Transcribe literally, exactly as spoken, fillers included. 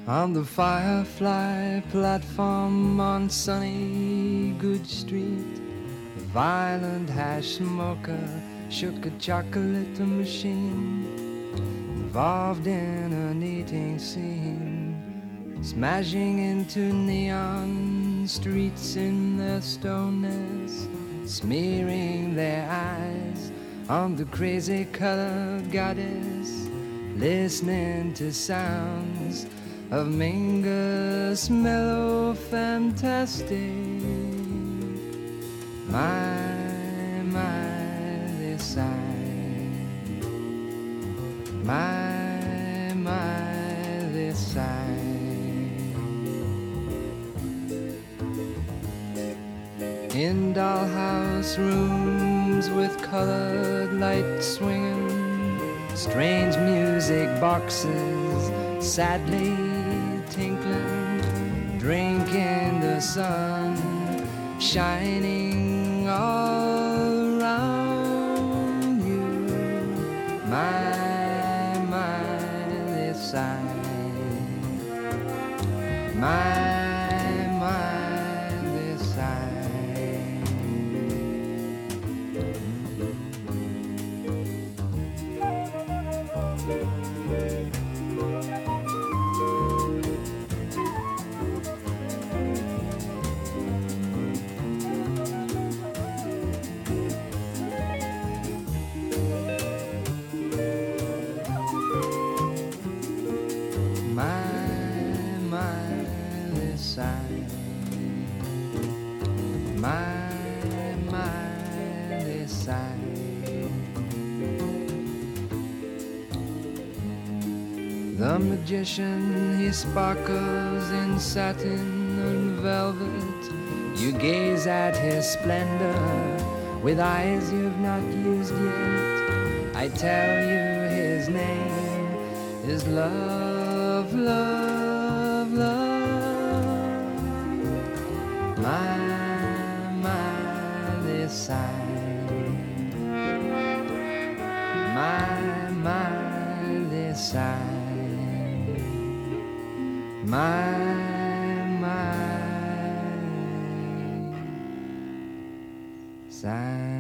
On the Firefly platform on sunny Good Street, a violent hash smoker shook a chocolate machine, involved in an eating scene, smashing into neon streets in their stoneness, smearing their eyes on the crazy colored goddess, listening to sounds of Mingus mellow fantastic. My, my, they sigh. My, my, they sigh. In dollhouse rooms with colored light swinging, strange music boxes sadly tinkling, drinking the sun shining all around you. My, my, they sigh. My, my, they sigh. My, my, they sigh. The magician, he sparkles in satin and velvet. You gaze at his splendor with eyes you've not used yet. I tell you his name is love, love, love. My, my, they sigh. My, my, they sigh. My, my, sigh.